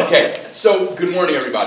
Okay, so good morning, everybody.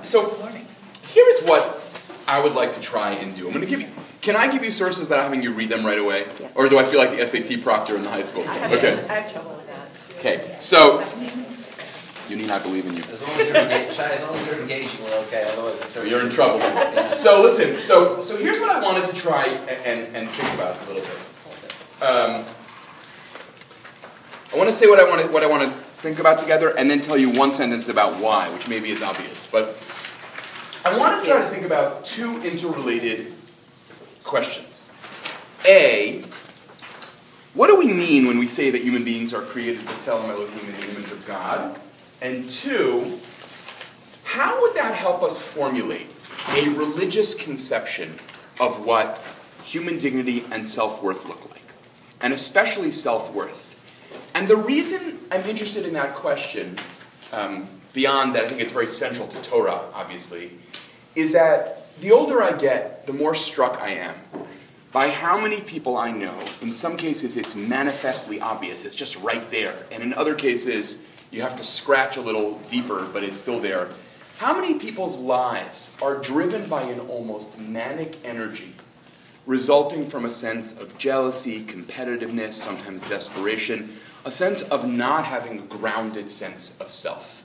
Here is what I would like to try and do. I'm going to give you. Can I give you sources without having you read them right away? Yes. Or do I feel like the SAT proctor in the high school? Okay. I have trouble with that. Okay. So you need not believe in you. As long as you're engaging, we're okay. Otherwise, You're in trouble. So listen. So here's what I wanted to try and think about a little bit. I want to say what I want to think about together, and then tell you one sentence about why, which maybe is obvious. But I want to try to think about two interrelated questions. A, what do we mean when we say that human beings are created b'tselem Elohim, in the image of God? And two, how would that help us formulate a religious conception of what human dignity and self-worth look like? And especially self-worth. And the reason I'm interested in that question, beyond that I think it's very central to Torah, obviously, is that the older I get, the more struck I am by how many people I know. In some cases, it's manifestly obvious. It's just right there. And in other cases, you have to scratch a little deeper, but it's still there. How many people's lives are driven by an almost manic energy resulting from a sense of jealousy, competitiveness, sometimes desperation, a sense of not having a grounded sense of self.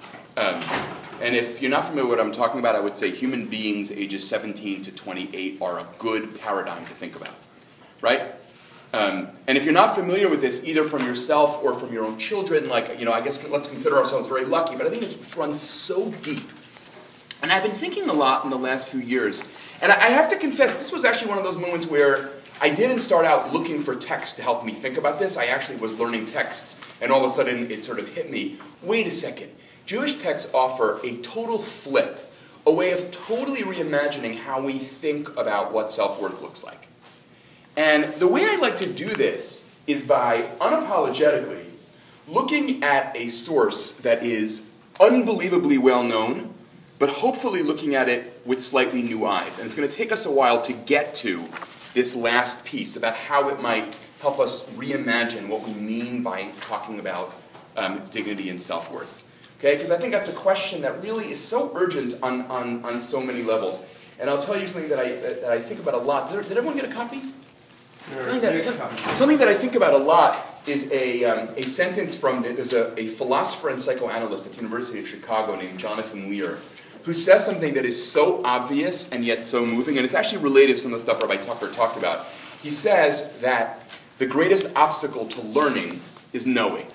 And if you're not familiar with what I'm talking about, I would say human beings ages 17 to 28 are a good paradigm to think about, right? And if you're not familiar with this, either from yourself or from your own children, I guess let's consider ourselves very lucky, but I think it's run so deep. And I've been thinking a lot in the last few years, and I have to confess, this was actually one of those moments where I didn't start out looking for text to help me think about this. I actually was learning texts, and all of a sudden it sort of hit me. Wait a second. Jewish texts offer a total flip, a way of totally reimagining how we think about what self-worth looks like. And the way I like to do this is by unapologetically looking at a source that is unbelievably well known, but hopefully looking at it with slightly new eyes. And it's going to take us a while to get to this last piece about how it might help us reimagine what we mean by talking about dignity and self-worth. Okay? Because I think that's a question that really is so urgent on so many levels. And I'll tell you something that I think about a lot. Did everyone get a copy? Something that I think about a lot is a sentence from, there's a philosopher and psychoanalyst at the University of Chicago named Jonathan Lear, who says something that is so obvious and yet so moving, and it's actually related to some of the stuff Rabbi Tucker talked about. He says that the greatest obstacle to learning is knowing.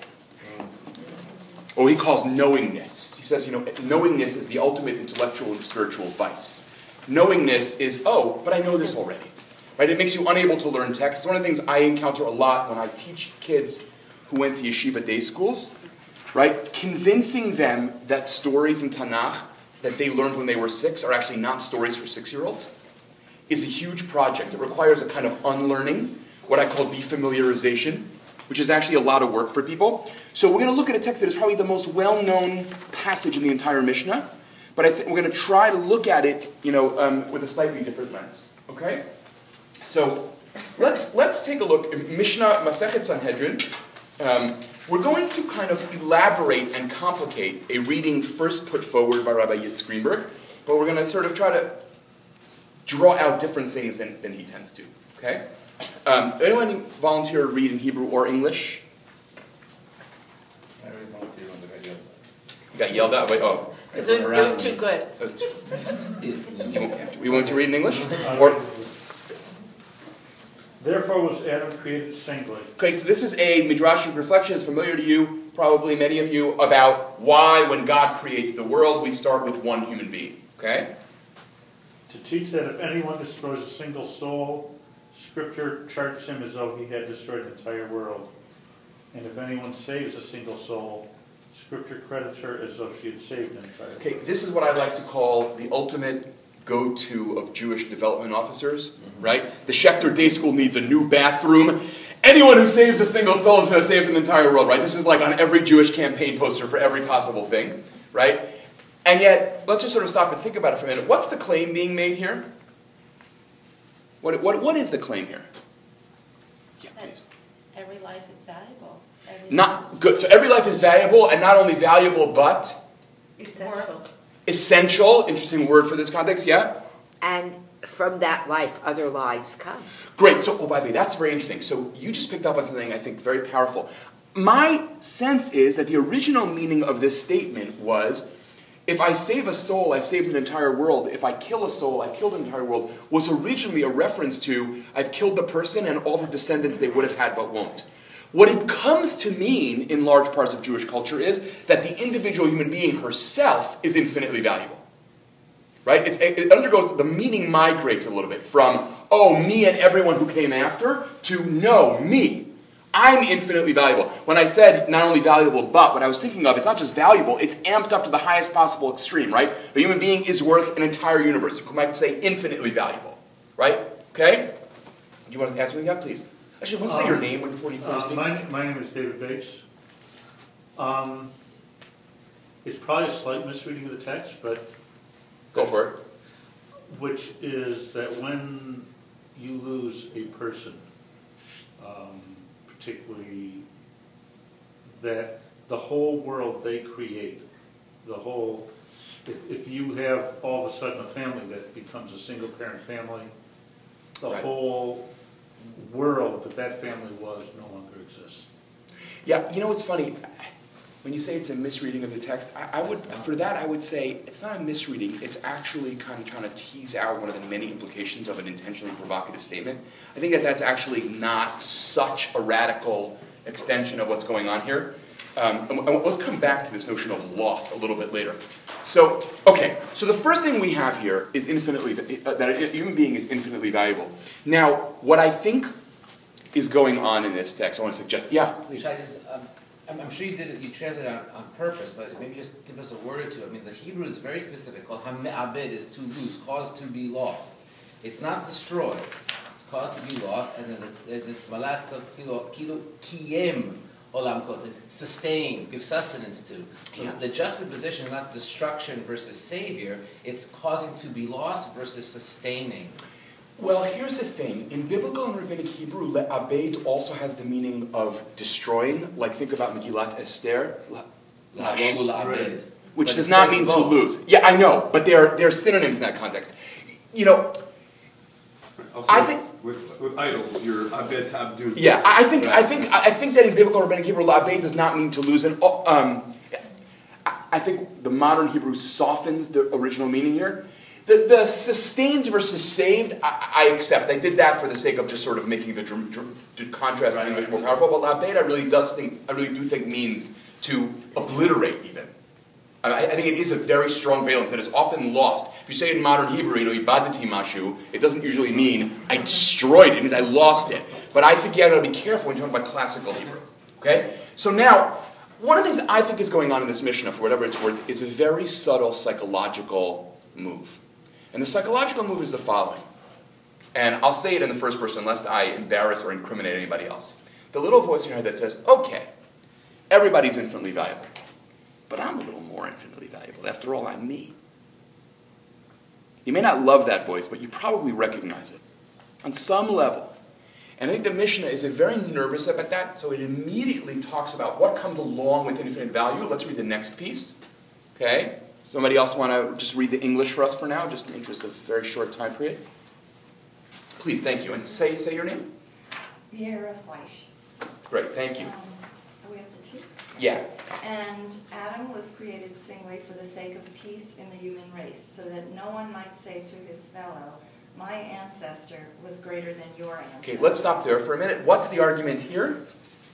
Or he calls knowingness. He says, knowingness is the ultimate intellectual and spiritual vice. Knowingness is, but I know this already. Right? It makes you unable to learn text. It's one of the things I encounter a lot when I teach kids who went to yeshiva day schools. Right? Convincing them that stories in Tanakh that they learned when they were 6 are actually not stories for 6-year-olds is a huge project. It requires a kind of unlearning, what I call defamiliarization, which is actually a lot of work for people. So we're going to look at a text that is probably the most well-known passage in the entire Mishnah, but we're going to try to look at it, with a slightly different lens. Okay? So let's take a look at Mishnah Masechet Sanhedrin. We're going to kind of elaborate and complicate a reading first put forward by Rabbi Yitz Greenberg, but we're going to sort of try to draw out different things than he tends to. Okay? Anyone volunteer to read in Hebrew or English? I already volunteered once I got yelled You got yelled at? It was too good. We want to read in English? Or Therefore was Adam created singly. okay, so this is a Midrashic reflection. It's familiar to you, probably many of you, about why when God creates the world, we start with one human being. Okay? To teach that if anyone destroys a single soul, Scripture charges him as though he had destroyed the entire world. And if anyone saves a single soul, Scripture credits her as though she had saved an entire world. Okay, this is what I like to call the ultimate go-to of Jewish development officers, right? The Schechter Day School needs a new bathroom. Anyone who saves a single soul is going to save an entire world, right? This is like on every Jewish campaign poster for every possible thing, right? And yet, let's just sort of stop and think about it for a minute. What's the claim being made here? What is the claim here? Yeah, please. Every life is valuable. Not good. So every life is valuable, and not only valuable, but Essential. Essential, interesting word for this context, yeah? And from that life, other lives come. Great, so, by the way, that's very interesting. So you just picked up on something I think very powerful. My sense is that the original meaning of this statement was, if I save a soul, I've saved an entire world. If I kill a soul, I've killed an entire world, was originally a reference to, I've killed the person and all the descendants they would have had but won't. What it comes to mean in large parts of Jewish culture is that the individual human being herself is infinitely valuable. Right? It undergoes, the meaning migrates a little bit from, oh, me and everyone who came after, to no, me. I'm infinitely valuable. When I said not only valuable, but what I was thinking of, it's not just valuable, it's amped up to the highest possible extreme, right? A human being is worth an entire universe. You might say infinitely valuable, right? Okay? You want to ask me that, please? Actually, let's say your name before you speak. My name is David Bates. It's probably a slight misreading of the text, but... Go for it. Which is that when you lose a person, particularly that the whole world they create, the whole, if you have all of a sudden a family that becomes a single parent family, the Right. whole world that family was no longer exists. Yeah, you know what's funny? When you say it's a misreading of the text, I would say it's not a misreading, it's actually kind of trying to tease out one of the many implications of an intentionally provocative statement. I think that that's actually not such a radical extension of what's going on here. And let's come back to this notion of lost a little bit later. So, okay, so the first thing we have here is that a human being is infinitely valuable. Now, what I think is going on in this text, I want to suggest, yeah, please. I'm sure you did it. You translated on purpose, but maybe just give us a word or two. I mean, the Hebrew is very specific. Called ham'abed is to lose, caused to be lost. It's not destroys. It's caused to be lost, and then it's malach kilo kiyem olam kos. It's sustain, give sustenance to. So the juxtaposition, not destruction versus savior. It's causing to be lost versus sustaining. Well, here's the thing. In biblical and rabbinic Hebrew, le'abed also has the meaning of destroying. Like, think about Megillat Esther. Which does not mean to lose. Yeah, I know, but they're synonyms in that context. You know, Also, I think... With idols, you're abed to abdu. Yeah, I think that in biblical and rabbinic Hebrew, le'abed does not mean to lose. And I think the modern Hebrew softens the original meaning here. The sustains versus saved, I accept. I did that for the sake of just sort of making the contrast in English more powerful. But labed, I really do think means to obliterate even. I think it is a very strong valence that is often lost. If you say it in modern Hebrew, ibadati mashu, it doesn't usually mean I destroyed it. It means I lost it. But I think you got to be careful when you talk about classical Hebrew. Okay? So now, one of the things I think is going on in this Mishnah, for whatever it's worth, is a very subtle psychological move. And the psychological move is the following. And I'll say it in the first person lest I embarrass or incriminate anybody else. The little voice in your head that says, okay, everybody's infinitely valuable. But I'm a little more infinitely valuable. After all, I'm me. You may not love that voice, but you probably recognize it on some level. And I think the Mishnah is very nervous about that, so it immediately talks about what comes along with infinite value. Let's read the next piece. Okay? Somebody else want to just read the English for us for now, just in the interest of a very short time period? Please, thank you. And say your name. Miera Fleisch. Great, thank you. Are we up to 2? Yeah. And Adam was created singly for the sake of peace in the human race, so that no one might say to his fellow, my ancestor was greater than your ancestor. Okay, let's stop there for a minute. What's the argument here?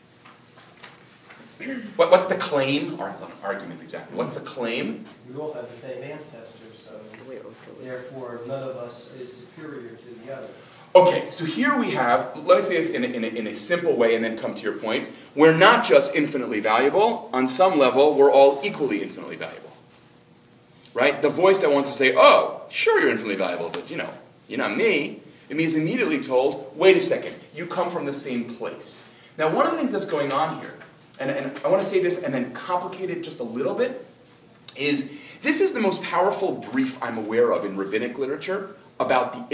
What's the claim? Or not argument exactly. What's the claim? We all have the same ancestor, so therefore none of us is superior to the other. Okay, so here we have, let me say this in a simple way and then come to your point. We're not just infinitely valuable. On some level, we're all equally infinitely valuable. Right? The voice that wants to say, oh, sure you're infinitely valuable, but you're not me. It means immediately told, wait a second, you come from the same place. Now, one of the things that's going on here, and I want to say this and then complicate it just a little bit, is this is the most powerful brief I'm aware of in rabbinic literature about the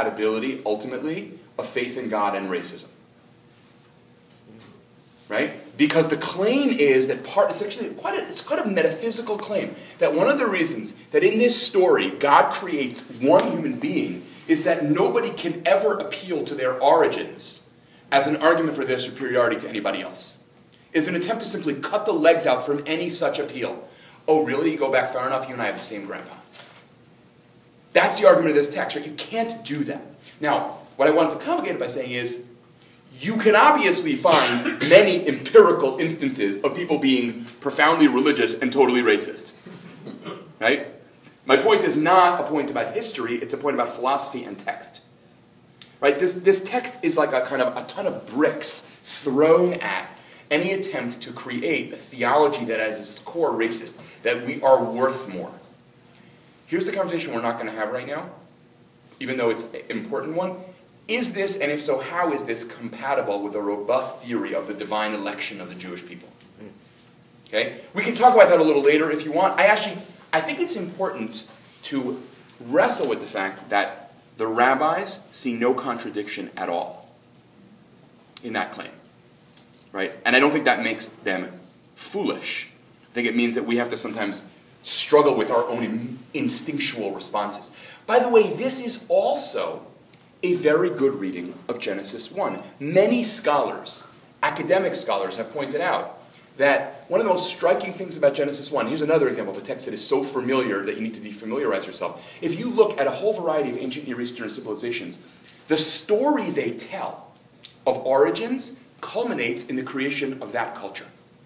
incompatibility, ultimately, of faith in God and racism. Right? Because the claim is that it's actually quite a metaphysical claim, that one of the reasons that in this story God creates one human being is that nobody can ever appeal to their origins as an argument for their superiority to anybody else. Is an attempt to simply cut the legs out from any such appeal. Oh, really? You go back far enough, you and I have the same grandpa. That's the argument of this text, right? You can't do that. Now, what I wanted to complicate it by saying is, you can obviously find many empirical instances of people being profoundly religious and totally racist. Right? My point is not a point about history, it's a point about philosophy and text. Right? This text is like a ton of bricks thrown at any attempt to create a theology that is at its core racist, that we are worth more. Here's the conversation we're not going to have right now, even though it's an important one. Is this, and if so, how is this compatible with a robust theory of the divine election of the Jewish people? Okay? We can talk about that a little later if you want. I think it's important to wrestle with the fact that the rabbis see no contradiction at all in that claim. Right? And I don't think that makes them foolish. I think it means that we have to sometimes struggle with our own instinctual responses. By the way, this is also a very good reading of Genesis 1. Many scholars, academic scholars, have pointed out that one of the most striking things about Genesis 1, here's another example of a text that is so familiar that you need to defamiliarize yourself. If you look at a whole variety of ancient Near Eastern civilizations, the story they tell of origins culminates in the creation of that culture.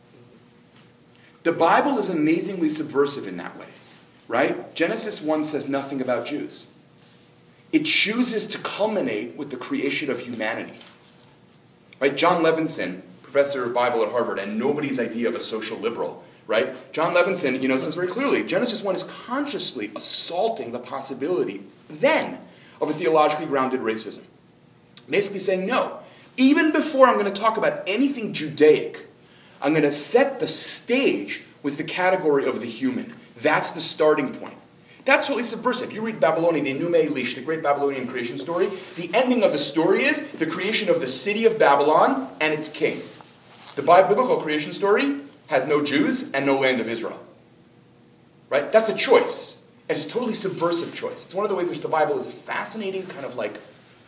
The Bible is amazingly subversive in that way, right? Genesis 1 says nothing about Jews. It chooses to culminate with the creation of humanity. Right? John Levinson, professor of Bible at Harvard, and nobody's idea of a social liberal, right? John Levinson, says very clearly, Genesis 1 is consciously assaulting the possibility, then, of a theologically grounded racism. Basically saying, no, even before I'm going to talk about anything Judaic, I'm going to set the stage with the category of the human. That's the starting point. That's totally subversive. You read Babylonian, the Enuma Elish, the great Babylonian creation story. The ending of the story is the creation of the city of Babylon and its king. The biblical creation story has no Jews and no land of Israel. Right? That's a choice. And it's a totally subversive choice. It's one of the ways in which the Bible is a fascinating kind of like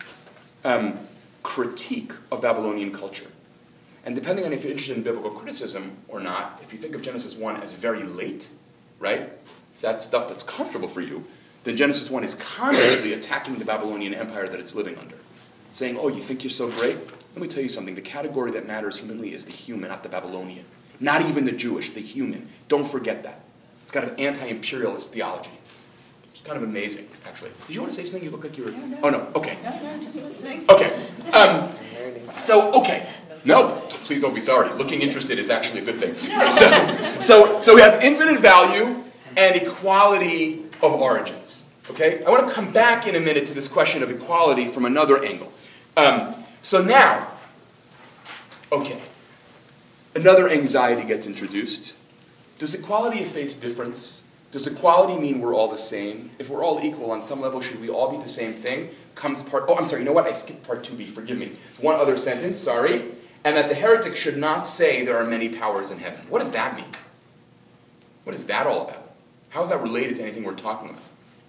critique of Babylonian culture. And depending on if you're interested in biblical criticism or not, if you think of Genesis 1 as very late, right? If that's stuff that's comfortable for you, then Genesis 1 is consciously attacking the Babylonian empire that it's living under. Saying, oh, you think you're so great? Let me tell you something. The category that matters humanly is the human, not the Babylonian. Not even the Jewish, the human. Don't forget that. It's kind of anti-imperialist theology. It's kind of amazing, actually. Did you want to say something? You look like you were... No. Oh, no. Okay. No, just listening. Okay. Okay. No, please don't be sorry. Looking interested is actually a good thing. So we have infinite value and equality of origins. Okay? I want to come back in a minute to this question of equality from another angle. So now, okay, another anxiety gets introduced. Does equality efface difference? Does equality mean we're all the same? If we're all equal on some level, should we all be the same thing? I'm sorry, you know what? I skipped part 2b, forgive me. One other sentence, sorry. And that the heretic should not say there are many powers in heaven. What does that mean? What is that all about? How is that related to anything we're talking about?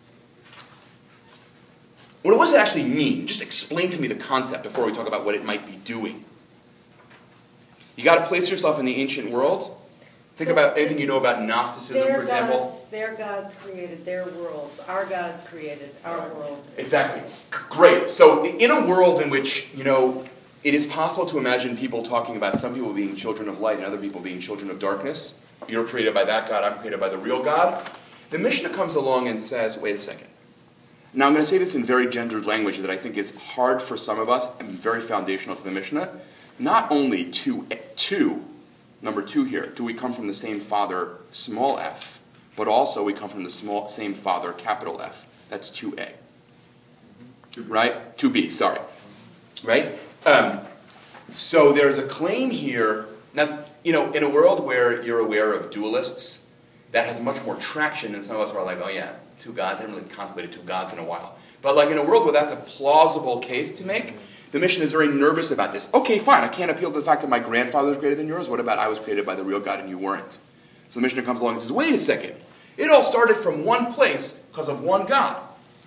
What does it actually mean? Just explain to me the concept before we talk about what it might be doing. You got to place yourself in the ancient world. Think about anything you know about Gnosticism, for example. Their gods created their world. Our God created our world. Exactly. Great. So in a world in which, it is possible to imagine people talking about some people being children of light and other people being children of darkness. You're created by that God, I'm created by the real God. The Mishnah comes along and says, wait a second. Now I'm going to say this in very gendered language that I think is hard for some of us and very foundational to the Mishnah. Not only number 2 here, do we come from the same father, small f, but also we come from the same father, capital F. That's 2a. Right? 2b, sorry. Right? So there's a claim here. Now, in a world where you're aware of dualists, that has much more traction than some of us are like, oh yeah, 2 gods. I haven't really contemplated 2 gods in a while. But like in a world where that's a plausible case to make, the Mishnah is very nervous about this. Okay, fine, I can't appeal to the fact that my grandfather was greater than yours. What about I was created by the real God and you weren't? So the Mishnah comes along and says, wait a second. It all started from one place because of one God.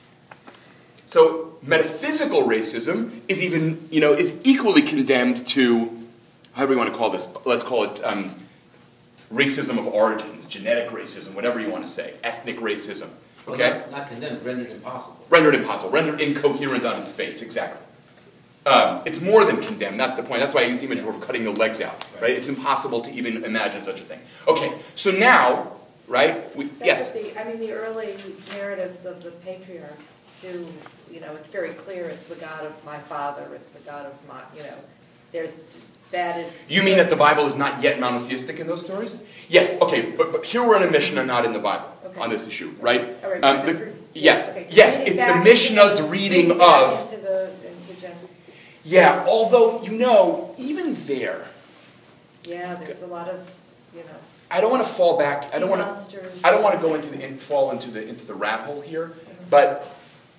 So metaphysical racism is even, is equally condemned to, however you want to call this, let's call it racism of origins, genetic racism, whatever you want to say, ethnic racism. Okay? Well, not condemned, rendered impossible. Rendered impossible, rendered incoherent on its face, exactly. It's more than condemned, that's the point. That's why I use the image of cutting the legs out, right? It's impossible to even imagine such a thing. Okay, so now, right, yes? The early narratives of the patriarchs do, it's very clear it's the God of my father, it's the God of my, that is... You mean that the Bible is not yet monotheistic in those stories? Yes, okay, but here we're in a Mishnah, not in the Bible, on this issue, right? All right, yes, okay. yes, it's the Mishnah's reading of... Yeah, although, even there... Yeah, there's a lot of, I don't want to fall back, I don't want to go fall into the rat hole here, but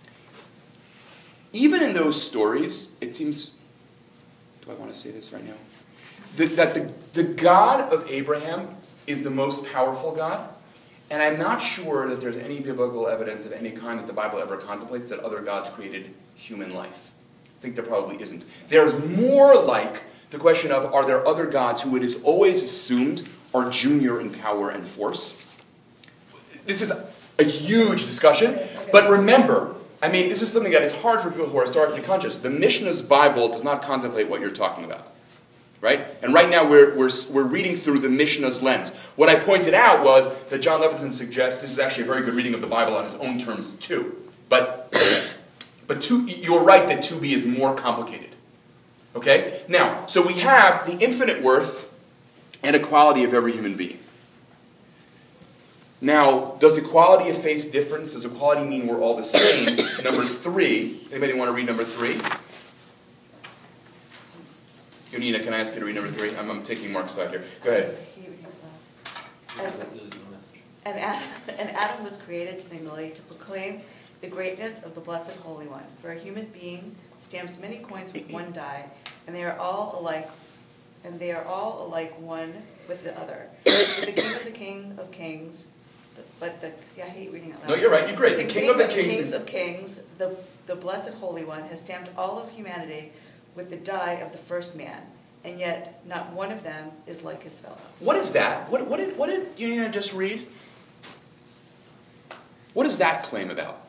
even in those stories, it seems... Do I want to say this right now? That the God of Abraham is the most powerful God, and I'm not sure that there's any biblical evidence of any kind that the Bible ever contemplates that other gods created human life. I think there probably isn't. There's more like the question of, are there other gods who it is always assumed are junior in power and force? This is a huge discussion, but remember, this is something that is hard for people who are historically conscious. The Mishnah's Bible does not contemplate what you're talking about, right? And right now we're reading through the Mishnah's lens. What I pointed out was that John Levinson suggests this is actually a very good reading of the Bible on his own terms too. But you're right that 2b is more complicated. Okay? Now, so we have the infinite worth and equality of every human being. Now, does equality efface difference? Does equality mean we're all the same? Number 3. Anybody want to read number 3? Yonina, can I ask you to read number 3? I'm taking Mark's side here. Go ahead. And Adam was created singly to proclaim the greatness of the Blessed Holy One. For a human being stamps many coins with one die, and they are all alike one with the other. The King of Kings, I hate reading it loud. No, you're right, you're great. The King of the Kings, the Blessed Holy One, has stamped all of humanity with the die of the first man, and yet not one of them is like his fellow. What is that? What did you just read? What does that claim about?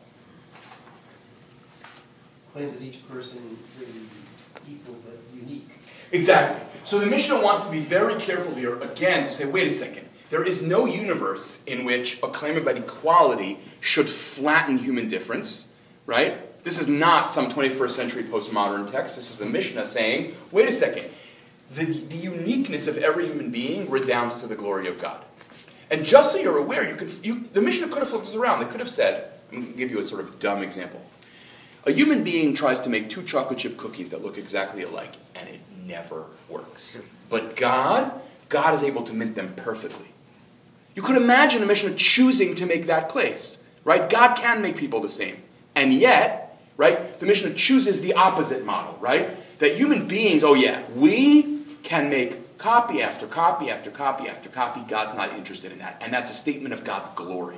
Claims that each person is equal but unique. Exactly. So the Mishnah wants to be very careful here, again, to say, wait a second. There is no universe in which a claim about equality should flatten human difference, right? This is not some 21st century postmodern text. This is the Mishnah saying, wait a second. The uniqueness of every human being redounds to the glory of God. And just so you're aware, the Mishnah could have flipped this around. They could have said, I'm going to give you a sort of dumb example. A human being tries to make 2 chocolate chip cookies that look exactly alike, and it never works. But God is able to mint them perfectly. You could imagine a Mishnah choosing to make that case, right? God can make people the same. And yet, right, the Mishnah chooses the opposite model, right? That human beings, we can make copy after copy after copy after copy. God's not interested in that. And that's a statement of God's glory.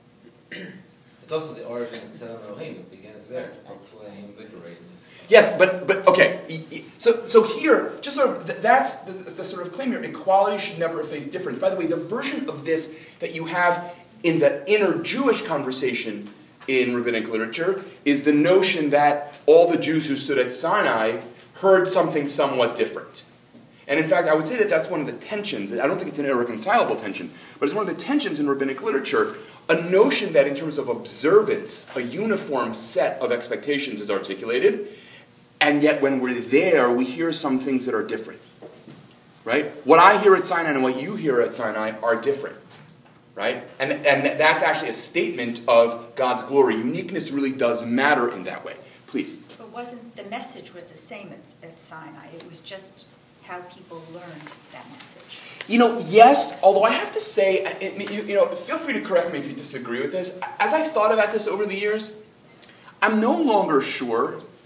It's also the origin of Tzelem Elohim. It begins there to proclaim the greatness. Yes, but okay. So here, just sort of that's the sort of claim here. Equality should never efface difference. By the way, the version of this that you have in the inner Jewish conversation in rabbinic literature is the notion that all the Jews who stood at Sinai heard something somewhat different. And in fact, I would say that that's one of the tensions. I don't think it's an irreconcilable tension, but it's one of the tensions in rabbinic literature. A notion that in terms of observance, a uniform set of expectations is articulated, and yet when we're there, we hear some things that are different. Right? What I hear at Sinai and what you hear at Sinai are different. Right? And that's actually a statement of God's glory. Uniqueness really does matter in that way. Please. But the message was the same at Sinai. It was just how people learned that message. Yes, although I have to say, feel free to correct me if you disagree with this. As I've thought about this over the years, I'm no longer sure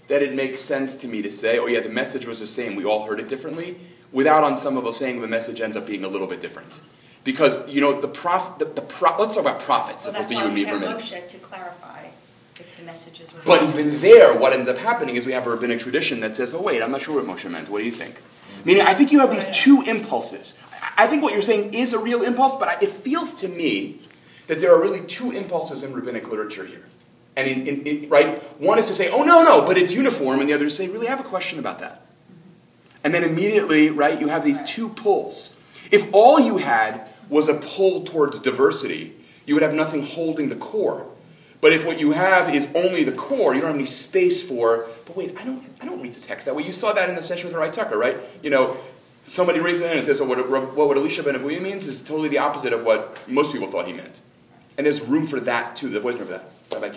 that it makes sense to me to say, oh yeah, the message was the same, we all heard it differently, without on some level saying the message ends up being a little bit different. Because, let's talk about prophets, Well, opposed that's to you why and me we for a have minute. Moshe to clarify if the messages were. But even there, what ends up happening is we have a rabbinic tradition that says, oh wait, I'm not sure what Moshe meant, what do you think? Meaning, I think you have these two impulses. I think what you're saying is a real impulse, but it feels to me that there are really two impulses in rabbinic literature here. And right, one is to say, oh no, but it's uniform, and the other is to say, really, I have a question about that. And then immediately, right, you have these two pulls. If all you had was a pull towards diversity, you would have nothing holding the core. But if what you have is only the core, you don't have any space for, but wait, I don't read the text that way. You saw that in the session with Rai Tucker, right? Somebody raises it and says, oh, what Elisha ben Avuya means is totally the opposite of what most people thought he meant. And there's room for that too. There's room for that.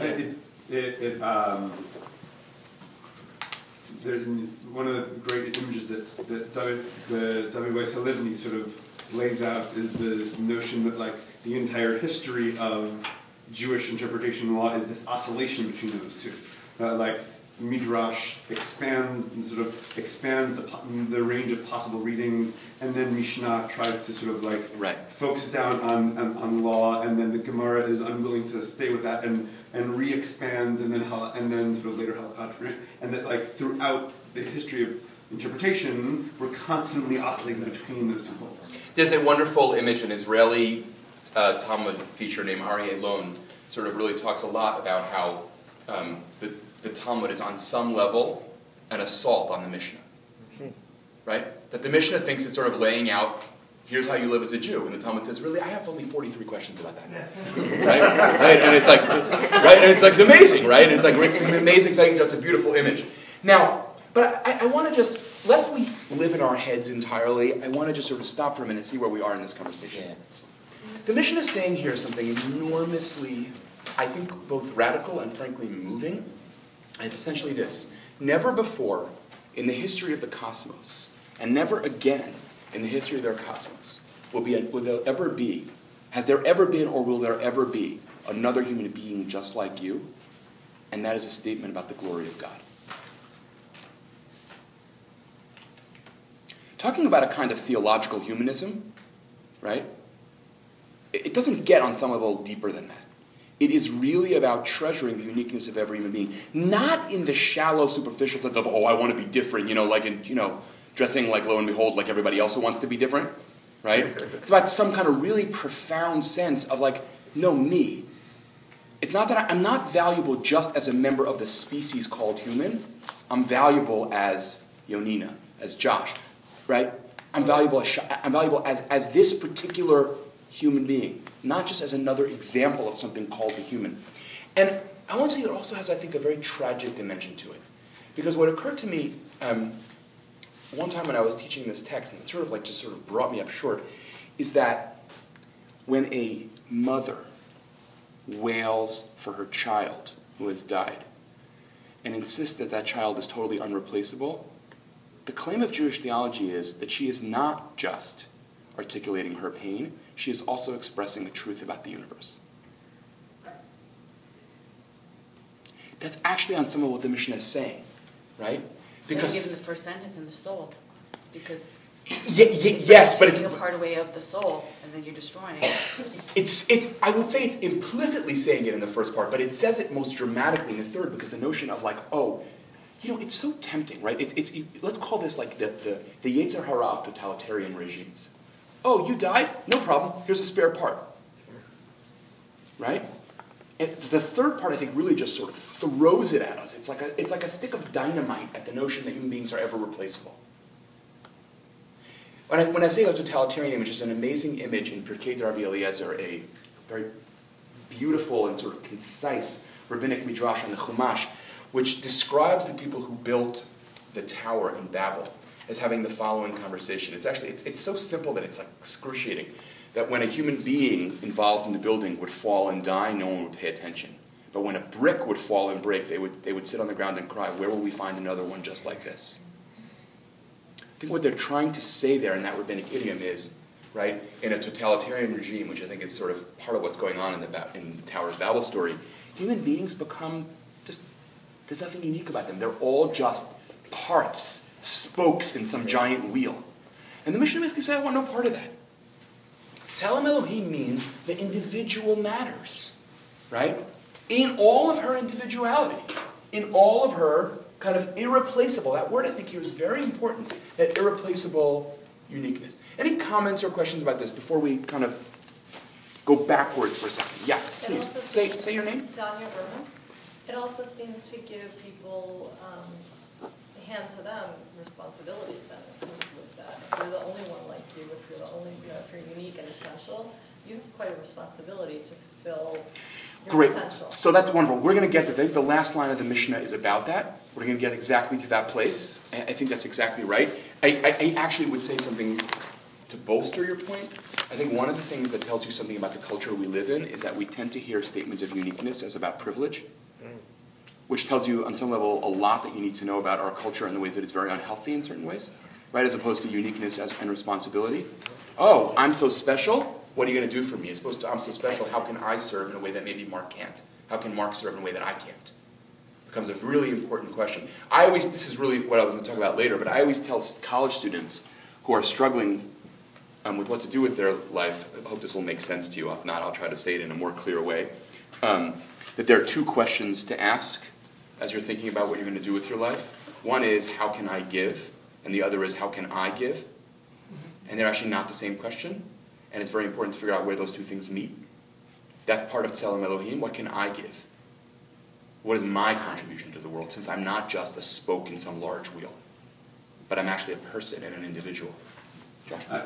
There's one of the great images that David Weiss Halivni sort of lays out is the notion that like the entire history of Jewish interpretation law is this oscillation between those two. Like Midrash expands the range of possible readings, and then Mishnah tries to sort of like focus down on law, and then the Gemara is unwilling to stay with that and re-expands, and then sort of later Halakha, right? And that like throughout the history of interpretation, we're constantly oscillating between those two poles. There's a wonderful image, an Israeli Talmud teacher named Aryeh Lon sort of really talks a lot about how the Talmud is on some level an assault on the Mishnah. Right? That the Mishnah thinks it's sort of laying out, here's how you live as a Jew. And the Talmud says, really, I have only 43 questions about that. Right? And it's like, right? And it's like amazing, right? And it's like, it's an amazing, it's a beautiful image. Now, but I want to just, lest we live in our heads entirely, I want to just sort of stop for a minute and see where we are in this conversation. Yeah. The Mishnah is saying here something enormously, I think, both radical and frankly moving. And it's essentially this. Never before in the history of the cosmos, and never again in the history of their cosmos, has there ever been or will there ever be another human being just like you? And that is a statement about the glory of God. Talking about a kind of theological humanism, right? It doesn't get on some level deeper than that. It is really about treasuring the uniqueness of every human being. Not in the shallow, superficial sense of, I want to be different, dressing like, lo and behold, like everybody else who wants to be different, right? It's about some kind of really profound sense of no, me. It's not that I'm not valuable just as a member of the species called human. I'm valuable as Yonina, as Josh, right? I'm valuable as this particular human being, not just as another example of something called the human. And I want to tell you, it also has, I think, a very tragic dimension to it. Because what occurred to me one time when I was teaching this text, and it sort of brought me up short, is that when a mother wails for her child who has died and insists that that child is totally unreplaceable, the claim of Jewish theology is that she is not just articulating her pain, she is also expressing the truth about the universe. That's actually on some of what the Mishnah is saying, right? Because given the first sentence in the soul, because yes, but it's a part away of the soul, and then you're destroying it. It's. I would say it's implicitly saying it in the first part, but it says it most dramatically in the third, because the notion of it's so tempting, right? Let's call this like the Yetzer Hara of totalitarian regimes. Oh, you died? No problem. Here's a spare part. Right? And the third part, I think, really just sort of throws it at us. It's like a stick of dynamite at the notion that human beings are ever replaceable. When I say a totalitarian image, it's an amazing image in Pirkei Rabbi Eliezer, a very beautiful and sort of concise rabbinic midrash on the Chumash, which describes the people who built the tower in Babel as having the following conversation. It's so simple that it's like excruciating. That when a human being involved in the building would fall and die, no one would pay attention. But when a brick would fall and break, they would sit on the ground and cry, where will we find another one just like this? I think what they're trying to say there in that rabbinic idiom is, right, in a totalitarian regime, which I think is sort of part of what's going on in the Tower of Babel story, human beings become just There's nothing unique about them. They're all just parts, spokes in some giant wheel. And the Mishnah basically said, I want no part of that. Tzelem Elohim means the individual matters, right? In all of her individuality, in all of her kind of irreplaceable, that word I think here is very important, that irreplaceable uniqueness. Any comments or questions about this before we kind of go backwards for a second? Yeah, please. Say your name. Danya Berman. It also seems to give people, hand to them responsibility then, it comes with that. If you're the only one like you, if you're the only, if you're unique and essential, you have quite a responsibility to fulfill your Great. potential. So that's wonderful. We're going to get to the last line of the Mishnah is about that. We're going to get exactly to that place. I think that's exactly right. I actually would say something to bolster your point. I think one of the things that tells you something about the culture we live in is that we tend to hear statements of uniqueness as about privilege, which tells you on some level a lot that you need to know about our culture in the ways that it's very unhealthy in certain ways, right? As opposed to uniqueness and responsibility. Oh, I'm so special. What are you going to do for me? As opposed to, I'm so special, how can I serve in a way that maybe Mark can't? How can Mark serve in a way that I can't? It becomes a really important question. This is really what I was going to talk about later, but I always tell college students who are struggling with what to do with their life, I hope this will make sense to you. If not, I'll try to say it in a more clear way, that there are two questions to ask as you're thinking about what you're going to do with your life. One is, how can I give? And the other is, how can I give? And they're actually not the same question. And it's very important to figure out where those two things meet. That's part of Tzelem Elohim. What can I give? What is my contribution to the world, since I'm not just a spoke in some large wheel, but I'm actually a person and an individual? Josh? I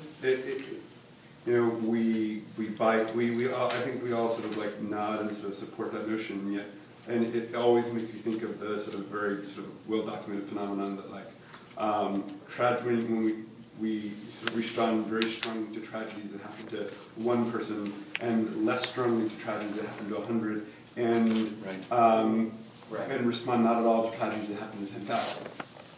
think we all sort of like nod and sort of support that notion, yet, and it always makes you think of the sort of very sort of well-documented phenomenon that tragedy, when we sort of respond very strongly to tragedies that happen to one person, and less strongly to tragedies that happen to 100, and and respond not at all to tragedies that happen to 10,000.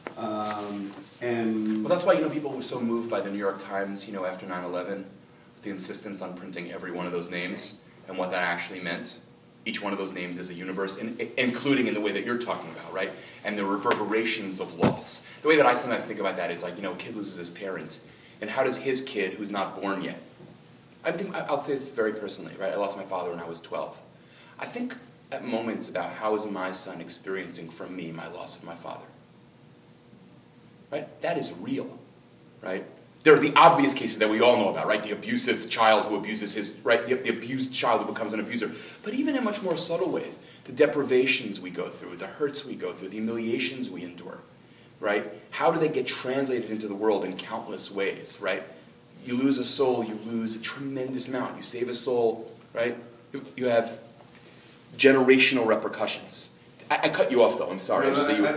Well, that's why people were so moved by the New York Times, after 9/11, with the insistence on printing every one of those names and what that actually meant. Each one of those names is a universe, including in the way that you're talking about, right? And the reverberations of loss. The way that I sometimes think about that is a kid loses his parent, and how does his kid, who's not born yet, I'll say this very personally, right? I lost my father when I was 12. I think at moments about how is my son experiencing from me my loss of my father. Right? That is real, right? There are the obvious cases that we all know about, right? The abusive child who abuses the abused child who becomes an abuser. But even in much more subtle ways, the deprivations we go through, the hurts we go through, the humiliations we endure, right? How do they get translated into the world in countless ways, right? You lose a soul, you lose a tremendous amount. You save a soul, right? You have generational repercussions. I cut you off, though. I'm sorry.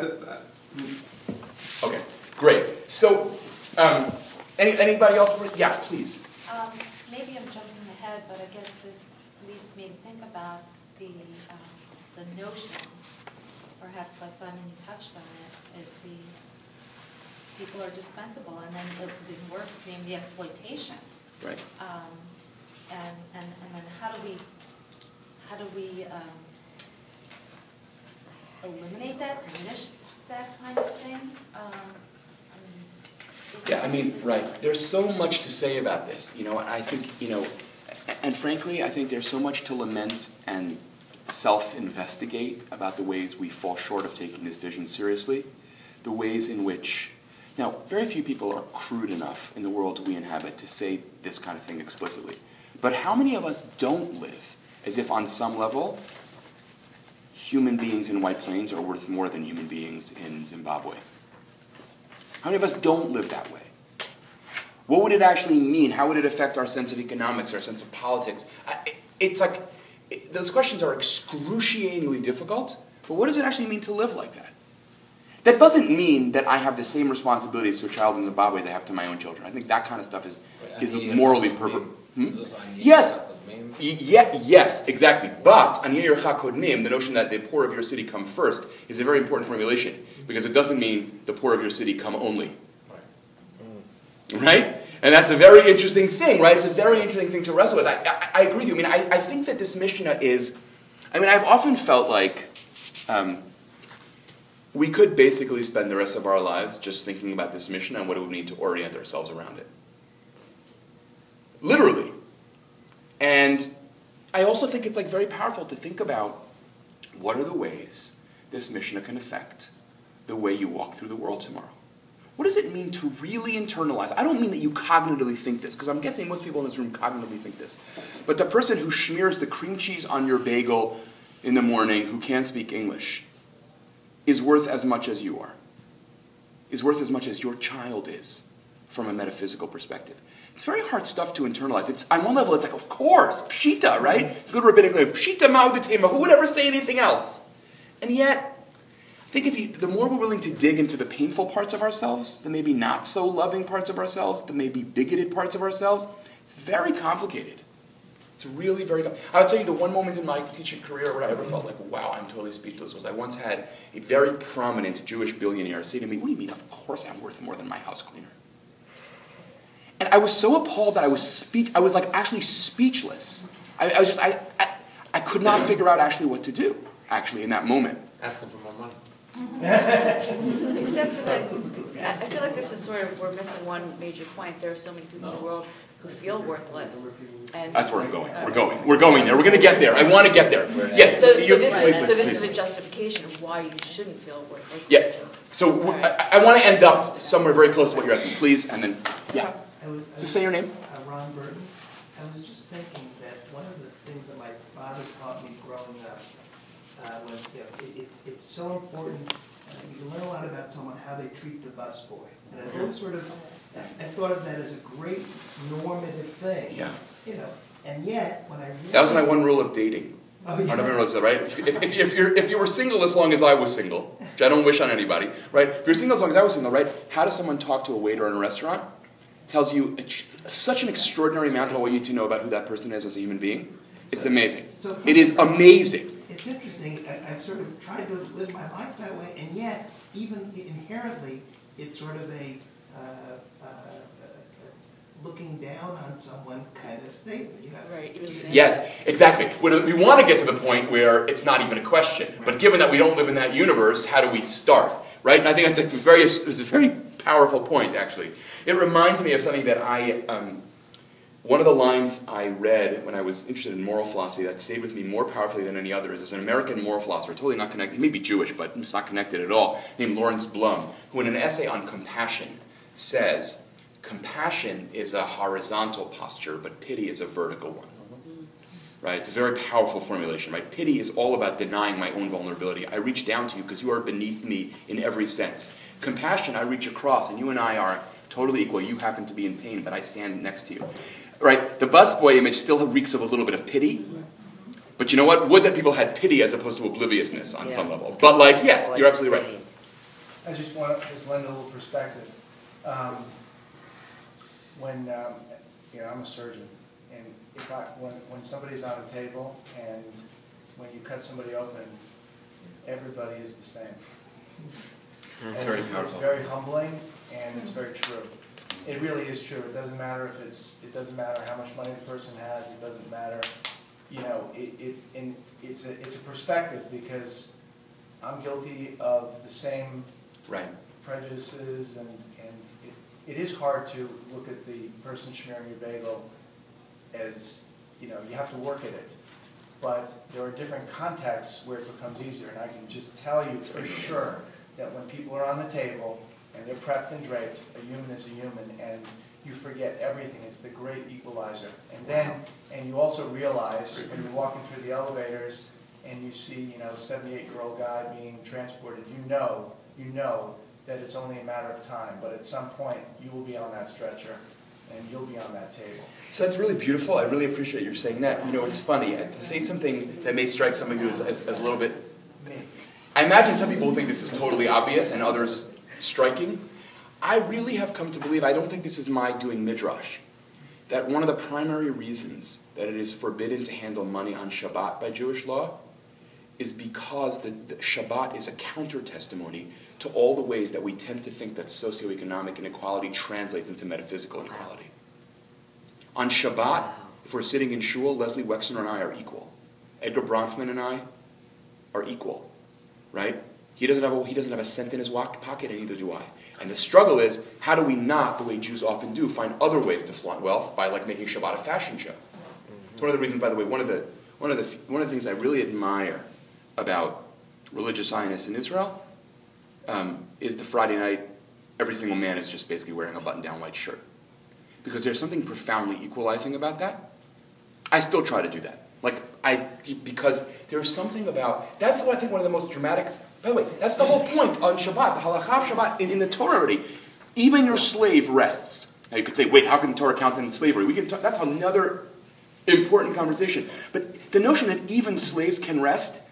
Okay, great. So, anybody else? Yeah, please. Maybe I'm jumping ahead, but I guess this leads me to think about the notion, perhaps by Simon you touched on it, is the people are dispensable, and then the more extreme, the exploitation. Right. And then how do we eliminate that, diminish that kind of thing? Right. There's so much to say about this, I think, and frankly, I think there's so much to lament and self-investigate about the ways we fall short of taking this vision seriously, the ways in which, now, very few people are crude enough in the world we inhabit to say this kind of thing explicitly, but how many of us don't live as if on some level human beings in White Plains are worth more than human beings in Zimbabwe? How many of us don't live that way? What would it actually mean? How would it affect our sense of economics, our sense of politics? Those questions are excruciatingly difficult, but what does it actually mean to live like that? That doesn't mean that I have the same responsibilities to a child in Zimbabwe as I have to my own children. I think that kind of stuff is morally perverse. Yes. Yes, exactly. But Anieh Yirecha Kodmim, the notion that the poor of your city come first, is a very important formulation, because it doesn't mean the poor of your city come only. Right? And that's a very interesting thing, right? It's a very interesting thing to wrestle with. I agree with you. I think that this Mishnah is, I've often felt like, we could basically spend the rest of our lives just thinking about this mission and what it would mean to orient ourselves around it. Literally. And I also think it's like very powerful to think about what are the ways this mission can affect the way you walk through the world tomorrow. What does it mean to really internalize? I don't mean that you cognitively think this, because I'm guessing most people in this room cognitively think this. But the person who smears the cream cheese on your bagel in the morning who can't speak English is worth as much as you are. Is worth as much as your child is from a metaphysical perspective. It's very hard stuff to internalize. It's on one level, it's like, of course, pshita, right? Good rabbinic language, pshita ma'udetema. Who would ever say anything else? And yet, I think the more we're willing to dig into the painful parts of ourselves, the maybe not so loving parts of ourselves, the maybe bigoted parts of ourselves, it's very complicated. It's really very complicated. I'll tell you the one moment in my teaching career where I ever felt like, wow, I'm totally speechless, was I once had a very prominent Jewish billionaire say to me, what do you mean, of course I'm worth more than my house cleaner? And I was so appalled that I was like actually speechless. I could not figure out actually what to do, actually, in that moment. Ask him for more money. Except for that, I feel like this is sort of, we're missing one major point. There are so many people in the world who feel worthless. And that's where I'm going. We're going there. We're going to get there. I want to get there. Yes. So this is a justification of why you shouldn't feel worthless. Yeah. So I want to end up somewhere very close to what you're asking, please, and then, yeah. Just say your name. Ron Burton. I was just thinking that one of the things that my father taught me growing up was, it's so important. You can learn a lot about someone, how they treat the busboy. And I've always I thought of that as a great normative thing. Yeah. And yet, when I realized... That was my one rule of dating. Oh, yeah. I never realized that, right? If you were single as long as I was single, which I don't wish on anybody, right? If you're single as long as I was single, right? How does someone talk to a waiter in a restaurant? Tells you such an extraordinary amount about what you need to know about who that person is as a human being. It's amazing. It is amazing. It's interesting. I've sort of tried to live my life that way, and yet, even inherently, it's sort of a looking down on someone kind of statement. Right. Yes, exactly. We want to get to the point where it's not even a question. But given that we don't live in that universe, how do we start? Right? And I think it's a very powerful point, actually. It reminds me of something that one of the lines I read when I was interested in moral philosophy that stayed with me more powerfully than any others is an American moral philosopher, totally not connected, he may be Jewish, but it's not connected at all, named Lawrence Blum, who in an essay on compassion says, compassion is a horizontal posture, but pity is a vertical one. Right? It's a very powerful formulation, right? Pity is all about denying my own vulnerability. I reach down to you because you are beneath me in every sense. Compassion, I reach across, and you and I are totally equal. You happen to be in pain, but I stand next to you. Right? The busboy image still reeks of a little bit of pity. But you know what? Would that people had pity as opposed to obliviousness on some level. But yes, you're absolutely right. I just want to lend a little perspective. When I'm a surgeon, and when somebody's on a table and when you cut somebody open, everybody is the same. That's very powerful. It's very humbling and it's very true. It really is true. It doesn't matter it doesn't matter how much money the person has. It doesn't matter, it's a perspective, because I'm guilty of the same prejudices, and it is hard to look at the person sharing your bagel as, you have to work at it. But there are different contexts where it becomes easier, and I can just tell you for sure that when people are on the table and they're prepped and draped, a human is a human, and you forget everything. It's the great equalizer. And you also realize when you're walking through the elevators and you see, a 78-year-old guy being transported, you know that it's only a matter of time, but at some point you will be on that stretcher and you'll be on that table. So that's really beautiful. I really appreciate you saying that. It's funny. To say something that may strike somebody who is as a little bit... I imagine some people think this is totally obvious and others striking. I really have come to believe, I don't think this is my doing midrash, that one of the primary reasons that it is forbidden to handle money on Shabbat by Jewish law is because the Shabbat is a counter-testimony to all the ways that we tend to think that socioeconomic inequality translates into metaphysical inequality. On Shabbat, if we're sitting in shul, Leslie Wexner and I are equal. Edgar Bronfman and I are equal, right? He doesn't have a cent in his pocket, and neither do I. And the struggle is, how do we not, the way Jews often do, find other ways to flaunt wealth by like making Shabbat a fashion show? It's one of the reasons, by the way, one of the things I really admire about religious Zionists in Israel is the Friday night, every single man is just basically wearing a button-down white shirt. Because there's something profoundly equalizing about that. I still try to do that. Because there's something about, that's what I think one of the most dramatic, by the way, that's the whole point on Shabbat, the halakha of Shabbat, in the Torah already. Even your slave rests. Now you could say, wait, how can the Torah count in slavery? That's another important conversation. But the notion that even slaves can rest,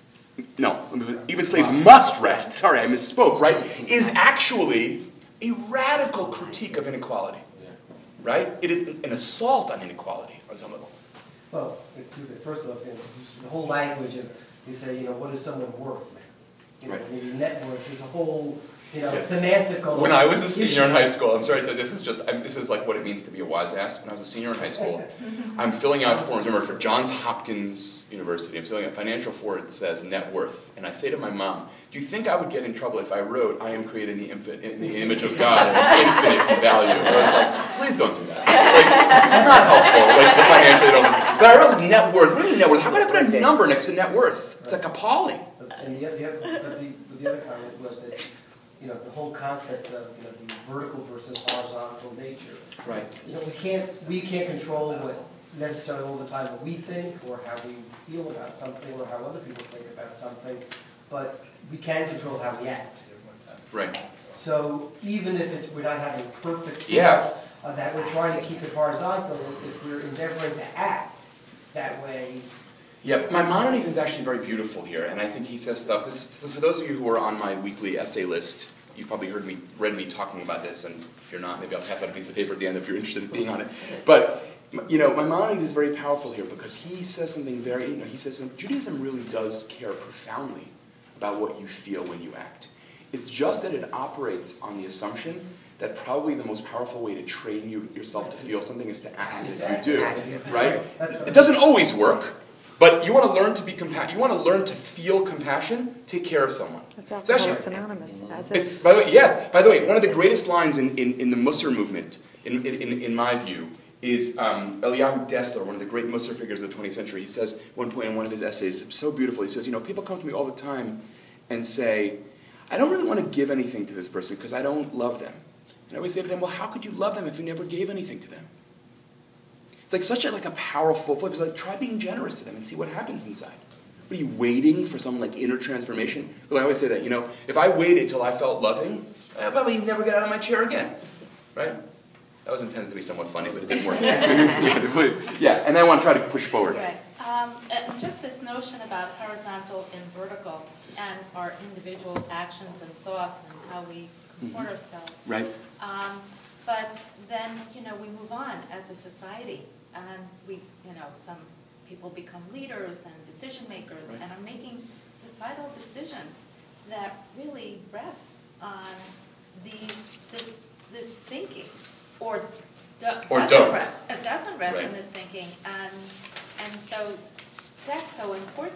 even slaves must rest, sorry, I misspoke, right, is actually a radical critique of inequality. Right? It is an assault on inequality on some level. Well, first off, the whole language of, you say, what is someone worth? Maybe net worth is a whole, semantical. When I was a senior in high school, I'm sorry to say, this is like what it means to be a wise ass. When I was a senior in high school, I'm filling out forms. Remember, for Johns Hopkins University, I'm filling out financial form. It says net worth, and I say to my mom, "Do you think I would get in trouble if I wrote I am created in the image of God and infinite in value?" And I was like, "Please don't do that. This is not helpful." The financially don't. But I wrote net worth. What do you mean net worth? How about I put a number next to net worth? It's like appalling. And the other comment was that, the whole concept of, the vertical versus horizontal nature. Right. We can't control what necessarily all the time what we think or how we feel about something or how other people think about something, but we can control how we act. Right. So even if we're not having perfect thoughts, that we're trying to keep it horizontal, if we're endeavoring to act that way. Yeah, Maimonides is actually very beautiful here, and I think he says stuff. This is, for those of you who are on my weekly essay list, you've probably read me talking about this, and if you're not, maybe I'll pass out a piece of paper at the end if you're interested in being on it. But, Maimonides is very powerful here because he says something he says Judaism really does care profoundly about what you feel when you act. It's just that it operates on the assumption that probably the most powerful way to train yourself to feel something is to act as if you do, right? It doesn't always work. But you want to learn to be you want to learn to feel compassion, take care of someone. That's Alcoholics Anonymous. By the way, one of the greatest lines in the Musar movement, in my view, is Eliyahu Dessler, one of the great Musar figures of the 20th century. He says, one point in one of his essays, so beautiful, he says, people come to me all the time and say, I don't really want to give anything to this person because I don't love them. And I always say to them, well, how could you love them if you never gave anything to them? It's like such a powerful flip. It's like, try being generous to them and see what happens inside. What are you waiting for some inner transformation? Well, I always say that, if I waited till I felt loving, I'd probably never get out of my chair again, right? That was intended to be somewhat funny, but it didn't work. Yeah, and I want to try to push forward. Right. And just this notion about horizontal and vertical and our individual actions and thoughts and how we comport ourselves. Right. But then, we move on as a society, and we, some people become leaders and decision makers and are making societal decisions that really rest on this thinking, or don't. It doesn't rest in this thinking, and so that's so important.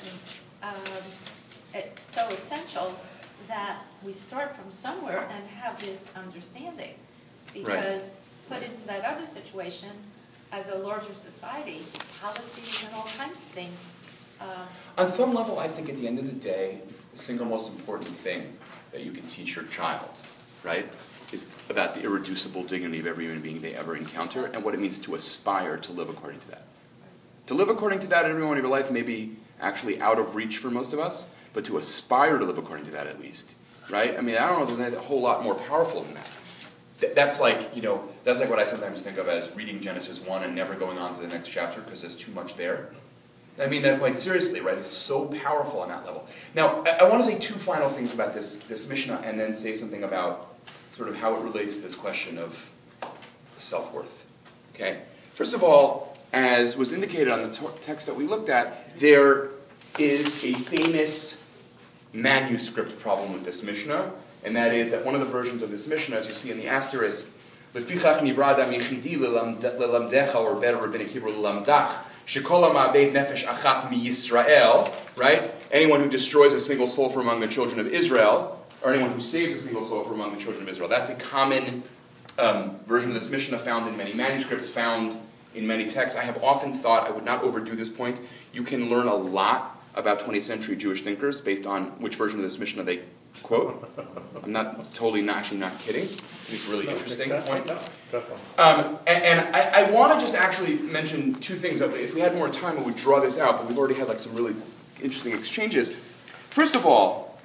It's so essential that we start from somewhere and have this understanding. Because put into that other situation, as a larger society, policies and all kinds of things. On some level, I think at the end of the day, the single most important thing that you can teach your child, right, is about the irreducible dignity of every human being they ever encounter and what it means to aspire to live according to that. To live according to that in every moment of your life may be actually out of reach for most of us, but to aspire to live according to that at least, right? I don't know if there's a whole lot more powerful than that. That's like what I sometimes think of as reading Genesis 1 and never going on to the next chapter because there's too much there. I mean that seriously, right? It's so powerful on that level. Now, I want to say two final things about this Mishnah and then say something about sort of how it relates to this question of self-worth. Okay? First of all, as was indicated on the text that we looked at, there is a famous manuscript problem with this Mishnah. And that is that one of the versions of this Mishnah, as you see in the asterisk, Lefichach nivrada michidi lelamdecha, or better rabbinic Hebrew lelamdach, Shekol ha'ma'abed nefesh achat miYisrael, right? Anyone who destroys a single soul from among the children of Israel, or anyone who saves a single soul from among the children of Israel. That's a common version of this Mishnah found in many manuscripts, found in many texts. I have often thought, I would not overdo this point, you can learn a lot about 20th century Jewish thinkers based on which version of this Mishnah they quote. I'm not actually not kidding. It's a really interesting point. And I want to just actually mention two things. If we had more time, I would draw this out, but we've already had like some really interesting exchanges. First of all,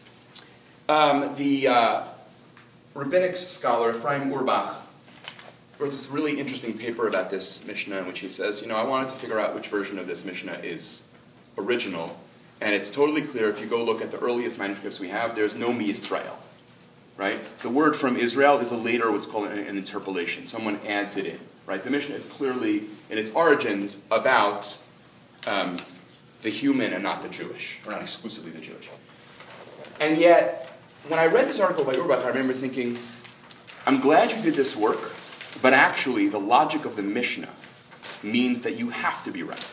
the rabbinic scholar Ephraim Urbach wrote this really interesting paper about this Mishnah in which he says, I wanted to figure out which version of this Mishnah is original. And it's totally clear, if you go look at the earliest manuscripts we have, there's no miYisrael, right? The word from Israel is a later, what's called an interpolation. Someone adds it in, right? The Mishnah is clearly, in its origins, about the human and not the Jewish, or not exclusively the Jewish. And yet, when I read this article by Urbach, I remember thinking, I'm glad you did this work, but actually the logic of the Mishnah means that you have to be right.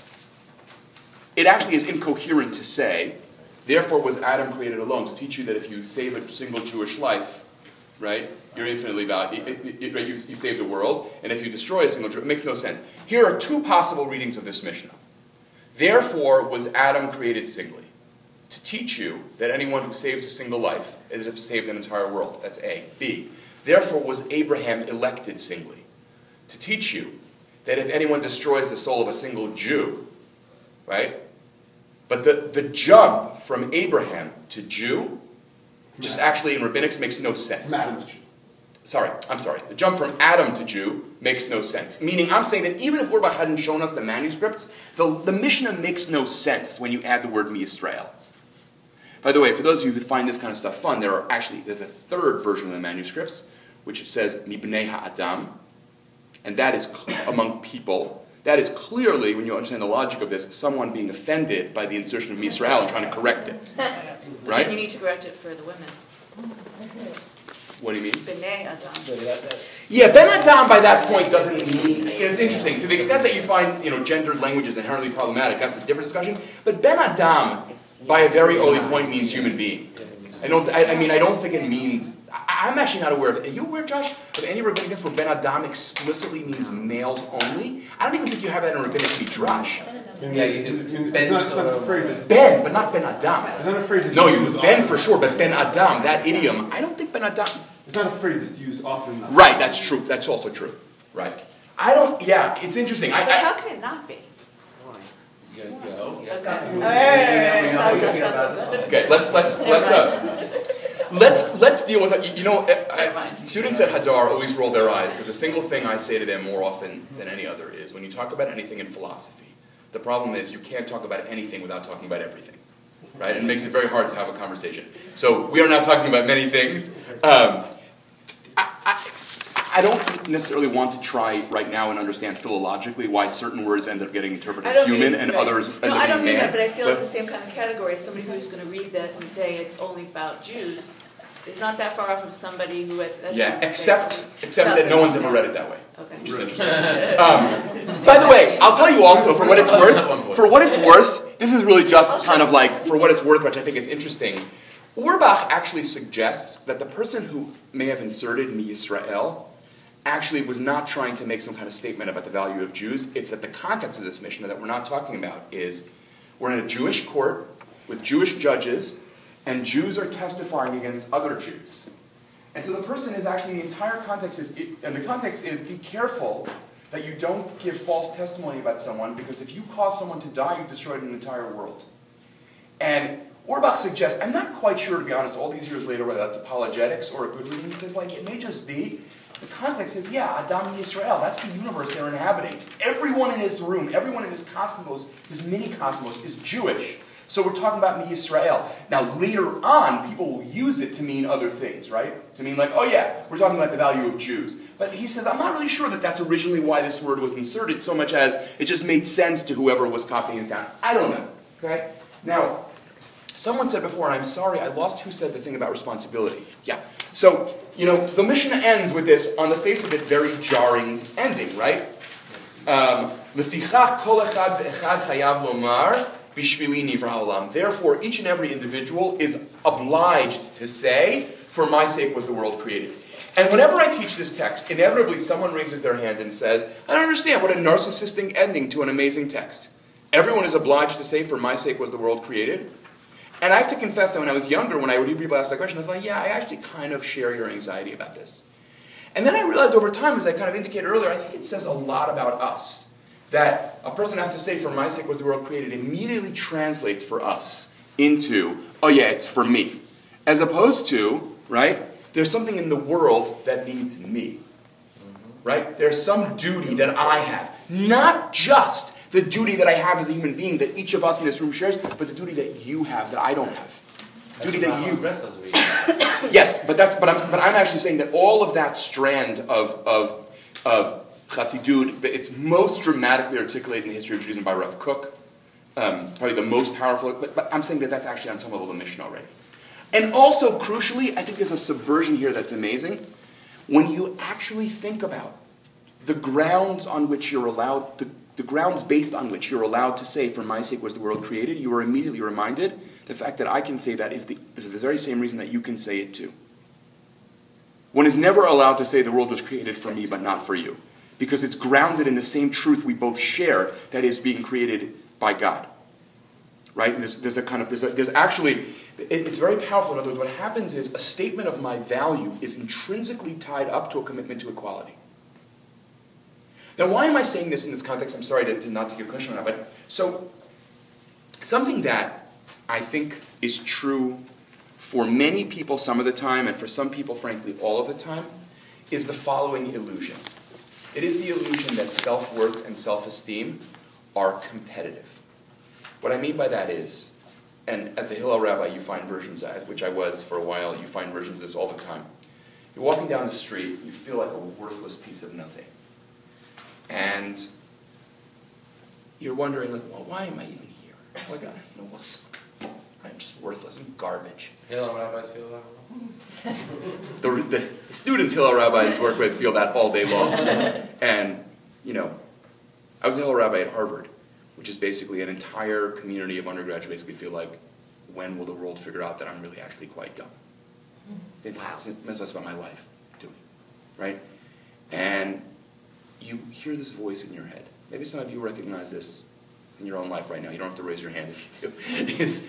It actually is incoherent to say, therefore was Adam created alone, to teach you that if you save a single Jewish life, right, you're infinitely valuable, right, you saved the world, and if you destroy a single Jew, it makes no sense. Here are two possible readings of this Mishnah. Therefore was Adam created singly, to teach you that anyone who saves a single life is as if to save an entire world. That's A. B. Therefore was Abraham elected singly, to teach you that if anyone destroys the soul of a single Jew, right? But the jump from Abraham to Jew, just actually in rabbinics makes no sense. I'm sorry. The jump from Adam to Jew makes no sense. Meaning, I'm saying that even if Urbach hadn't shown us the manuscripts, the Mishnah makes no sense when you add the word miYisrael. By the way, for those of you who find this kind of stuff fun, there's a third version of the manuscripts, which says Mibnei Ha'adam, and that is among people. That is clearly, when you understand the logic of this, someone being offended by the insertion of miYisrael and trying to correct it. Right? You need to correct it for the women. What do you mean? B'nai Adam. Yeah, Ben Adam by that point doesn't mean, it's interesting. To the extent that you find, gendered language is inherently problematic, that's a different discussion. But Ben Adam, by a very early point, means human being. I don't think it means, I'm actually not aware of, are you aware, Josh, of any rabbinic text where Ben Adam explicitly means males only? I don't even think you have that in rabbinic midrash. Yeah, you do. Ben, but not Ben Adam. No, you use Ben for sure, but Ben Adam, that idiom, I don't think Ben Adam. It's not a phrase that's used often enough. Right, that's true. That's also true. Right. It's interesting. But how can it not be? Okay, let's deal with it. Students at Hadar always roll their eyes because the single thing I say to them more often than any other is when you talk about anything in philosophy, the problem is you can't talk about anything without talking about everything, right? And it makes it very hard to have a conversation. So we are now talking about many things. I don't necessarily want to try right now and understand philologically why certain words end up getting interpreted as human and others end up being man. No, I don't mean that, but I feel it's the same kind of category. Somebody who's going to read this and say it's only about Jews is not that far off from somebody who... except that no one's ever read it that way. Okay. Which is interesting. By the way, I'll tell you also, for what it's worth, this is really just kind of like, for what it's worth, which I think is interesting, Urbach actually suggests that the person who may have inserted miYisrael actually was not trying to make some kind of statement about the value of Jews. It's that the context of this Mishnah that we're not talking about is we're in a Jewish court with Jewish judges, and Jews are testifying against other Jews. And so the person is actually, the entire context is, and the context is, be careful that you don't give false testimony about someone, because if you cause someone to die, you've destroyed an entire world. And Urbach suggests, I'm not quite sure, to be honest, all these years later, whether that's apologetics or a good reading. He says, it may just be, the context is, Adam and Yisrael, that's the universe they're inhabiting. Everyone in this room, everyone in this cosmos, this mini-cosmos, is Jewish. So we're talking about Yisrael. Now, later on, people will use it to mean other things, right? To mean we're talking about the value of Jews. But he says, I'm not really sure that that's originally why this word was inserted, so much as it just made sense to whoever was copying it down. I don't know, okay? Now, someone said before, and I'm sorry, I lost who said the thing about responsibility. Yeah. So, the Mishnah ends with this, on the face of it, very jarring ending, right? Lefichach kol echad ve'echad chayav lomar bishvili nivra haolam. Therefore, each and every individual is obliged to say, for my sake was the world created. And whenever I teach this text, inevitably someone raises their hand and says, I don't understand, what a narcissistic ending to an amazing text. Everyone is obliged to say, for my sake was the world created. And I have to confess that when I was younger, when I would hear people ask that question, I thought, yeah, I actually kind of share your anxiety about this. And then I realized over time, as I kind of indicated earlier, I think it says a lot about us. That a person has to say, for my sake was the world created, immediately translates for us into, oh yeah, it's for me. As opposed to, right, there's something in the world that needs me. Right? There's some duty that I have. Not just the duty that I have as a human being that each of us in this room shares, but the duty that you have that I don't have. Duty that you. Yes, but I'm actually saying that all of that strand of Chassidut, it's most dramatically articulated in the history of Judaism by Rav Kook, probably the most powerful. But I'm saying that that's actually on some level the mission already. And also, crucially, I think there's a subversion here that's amazing. When you actually think about the grounds on which you're allowed, the grounds based on which you're allowed to say, for my sake was the world created, you are immediately reminded the fact that I can say that is the very same reason that you can say it too. One is never allowed to say the world was created for me but not for you, because it's grounded in the same truth we both share, that is being created by God. Right? And there's actually, it's very powerful. In other words, what happens is a statement of my value is intrinsically tied up to a commitment to equality. Now, why am I saying this in this context? I'm sorry to not take your question on that, but so something that I think is true for many people some of the time, and for some people, frankly, all of the time, is the following illusion. It is the illusion that self-worth and self-esteem are competitive. What I mean by that is, and as a Hillel rabbi, you find versions, which I was for a while, you find versions of this all the time. You're walking down the street, you feel like a worthless piece of nothing. And you're wondering, like, well, why am I even here? Like, I'm just worthless, I'm garbage. Hillel rabbis feel that? The students Hillel rabbis work with feel that all day long. And, I was a Hillel rabbi at Harvard, which is basically an entire community of undergraduates basically feel like, when will the world figure out that I'm really actually quite dumb? That's what my life doing, right? And you hear this voice in your head. Maybe some of you recognize this in your own life right now. You don't have to raise your hand if you do. Is,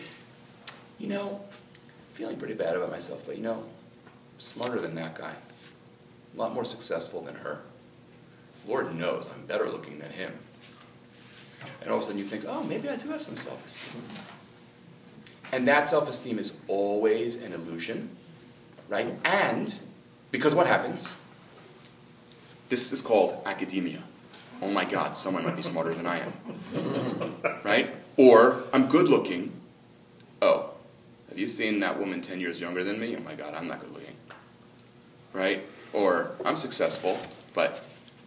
feeling pretty bad about myself, but I'm smarter than that guy. A lot more successful than her. Lord knows I'm better looking than him. And all of a sudden you think, oh, maybe I do have some self-esteem. And that self-esteem is always an illusion, right? And, because what happens? This is called academia. Oh my God, someone might be smarter than I am. Right? Or, I'm good looking. Oh, have you seen that woman 10 years younger than me? Oh my God, I'm not good looking. Right? Or, I'm successful, but,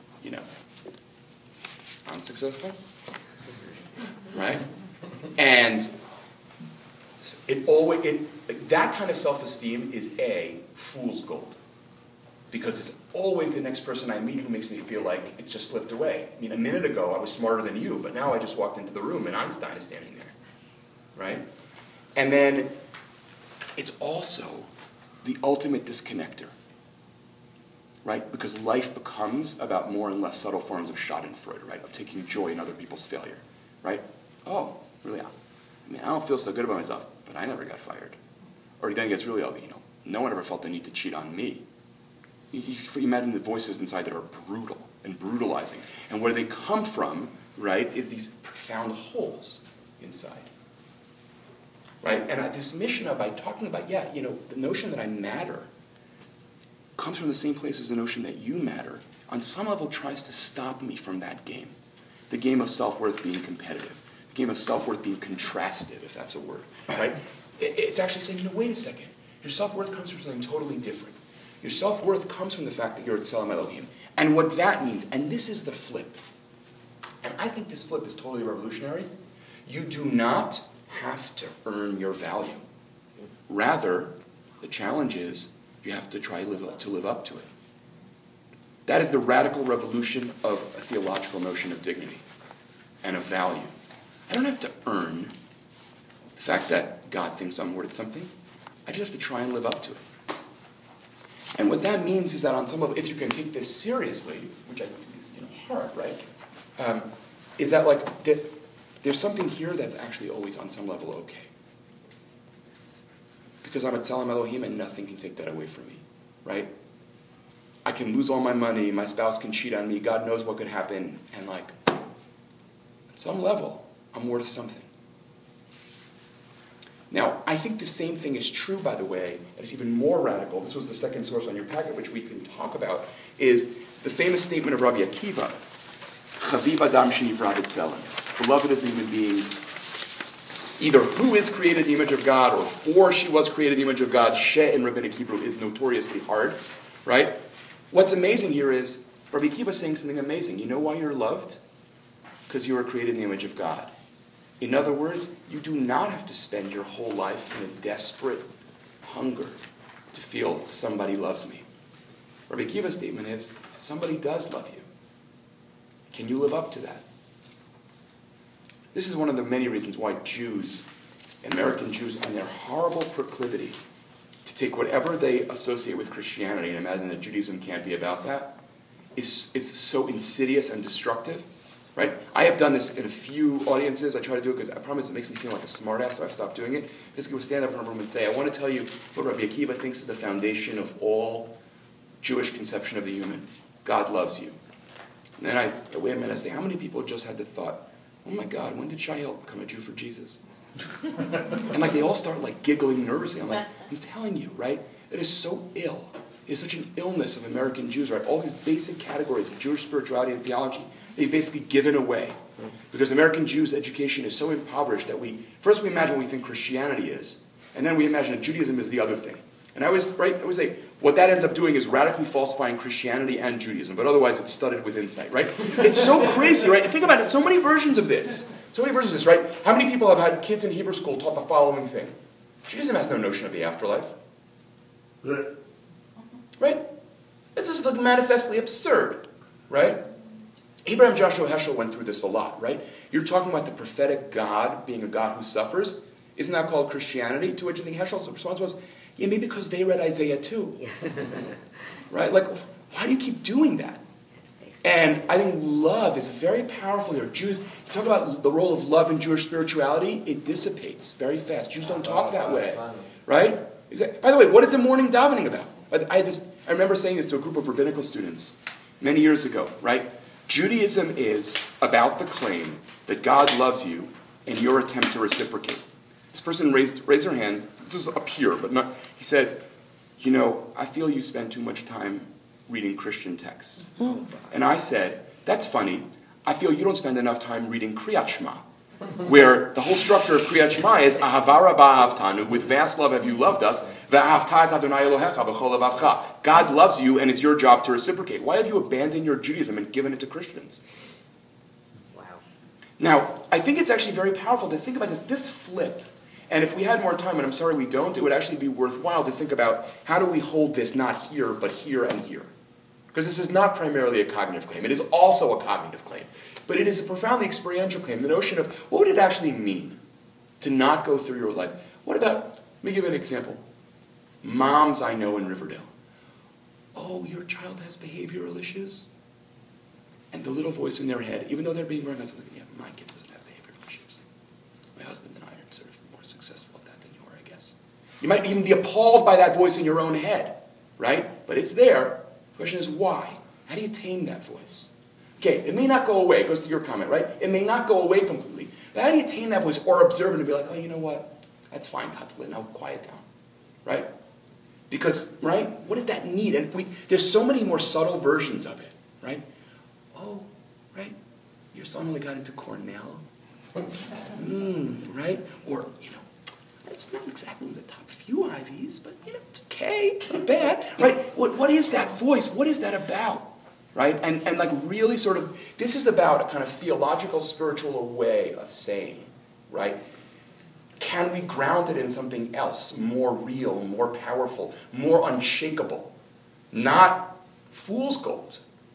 I'm successful. Right? And that kind of self-esteem is a fool's gold. Because it's always the next person I meet who makes me feel like it just slipped away. I mean, a minute ago I was smarter than you, but now I just walked into the room and Einstein is standing there. Right? And then it's also the ultimate disconnector. Right? Because life becomes about more and less subtle forms of schadenfreude, right? Of taking joy in other people's failure. Right? Oh, really? I don't feel so good about myself, but I never got fired. Or then it gets really ugly, no one ever felt the need to cheat on me. You imagine the voices inside that are brutal and brutalizing. And where they come from, right, is these profound holes inside. Right? And this Mishnah, by talking about, the notion that I matter comes from the same place as the notion that you matter, on some level tries to stop me from that game. The game of self-worth being competitive. The game of self-worth being contrasted, if that's a word. Right? It's actually saying, wait a second. Your self-worth comes from something totally different. Your self-worth comes from the fact that you're at Tselem Elohim. And what that means, and this is the flip, and I think this flip is totally revolutionary, you do not have to earn your value. Rather, the challenge is you have to try to live up to it. That is the radical revolution of a theological notion of dignity and of value. I don't have to earn the fact that God thinks I'm worth something. I just have to try and live up to it. And what that means is that on some level, if you can take this seriously, which I think is hard, right? Is that like there's something here that's actually always on some level okay. Because I'm a Tzelem Elohim and nothing can take that away from me, right? I can lose all my money, my spouse can cheat on me, God knows what could happen, and like, at some level, I'm worth something. Now, I think the same thing is true, by the way, and it's even more radical. This was the second source on your packet, which we can talk about, is the famous statement of Rabbi Akiva, Chaviv Adam Shenivra B'Tzelem. Beloved is a human being, either who is created in the image of God, or for she was created in the image of God. She in Rabbinic Hebrew is notoriously hard, right? What's amazing here is, Rabbi Akiva is saying something amazing. You know why you're loved? Because you were created in the image of God. In other words, you do not have to spend your whole life in a desperate hunger to feel somebody loves me. Rabbi Akiva's statement is, somebody does love you. Can you live up to that? This is one of the many reasons why Jews, American Jews, and their horrible proclivity to take whatever they associate with Christianity and imagine that Judaism can't be about that, is so insidious and destructive. Right? I have done this in a few audiences. I try to do it because I promise it makes me seem like a smartass, so I've stopped doing it. Basically, we'll stand up in a room and say, I want to tell you what Rabbi Akiva thinks is the foundation of all Jewish conception of the human. God loves you. And then I wait a minute and say, how many people just had the thought, oh my God, when did Shael become a Jew for Jesus? And like they all start like giggling nervously. I'm like, I'm telling you, right? It is so ill. It is such an illness of American Jews, right? All these basic categories of Jewish spirituality and theology, they've basically given away. Because American Jews' education is so impoverished that we imagine what we think Christianity is, and then we imagine that Judaism is the other thing. And I always say, what that ends up doing is radically falsifying Christianity and Judaism, but otherwise it's studded with insight, right? It's so crazy, right? Think about it, so many versions of this. So many versions of this, right? How many people have had kids in Hebrew school taught the following thing? Judaism has no notion of the afterlife. Good. Right? This is like manifestly absurd, right? Abraham Joshua Heschel went through this a lot, right? You're talking about the prophetic God being a God who suffers. Isn't that called Christianity? To which I think Heschel's response was, yeah, maybe because they read Isaiah too. Right? Like, why do you keep doing that? And I think love is very powerful here. Jews, you talk about the role of love in Jewish spirituality, it dissipates very fast. Jews don't talk that way, right? Exactly. By the way, what is the morning davening about? I remember saying this to a group of rabbinical students many years ago, right? Judaism is about the claim that God loves you and your attempt to reciprocate. This person raised her hand. This is up here, but not. He said, I feel you spend too much time reading Christian texts. And I said, that's funny. I feel you don't spend enough time reading Kriyat Shema, where the whole structure of Kriyat Shema is Ahavara ba'ahavtanu, with vast love have you loved us, ve'ahavta et Adonai Elohecha b'chol levavcha. God loves you and it's your job to reciprocate. Why have you abandoned your Judaism and given it to Christians? Wow. Now, I think it's actually very powerful to think about this flip. And if we had more time, and I'm sorry we don't, it would actually be worthwhile to think about how do we hold this not here, but here and here. Because this is not primarily a cognitive claim. It is also a cognitive claim. But it is a profoundly experiential claim. The notion of what would it actually mean to not go through your life? What about, let me give you an example. Moms I know in Riverdale. Oh, your child has behavioral issues? And the little voice in their head, even though they're being very nice, is like, yeah, my kid doesn't have behavioral issues. My husband and I are sort of more successful at that than you are, I guess. You might even be appalled by that voice in your own head, right? But it's there. The question is why? How do you tame that voice? Okay, it may not go away. It goes to your comment, right? It may not go away completely. But how do you tame that voice or observe it and be like, oh, you know what? That's fine, Tatalin. Now quiet down, right? Because, right? What does that need? And there's so many more subtle versions of it, right? Oh, right? Your son only got into Cornell. Right? Or, it's not exactly the top few Ivies, but, it's okay. It's not bad, right? What is that voice? What is that about? Right? And like really sort of, this is about a kind of theological, spiritual way of saying, right? Can we ground it in something else, more real, more powerful, more unshakable? Not fool's gold,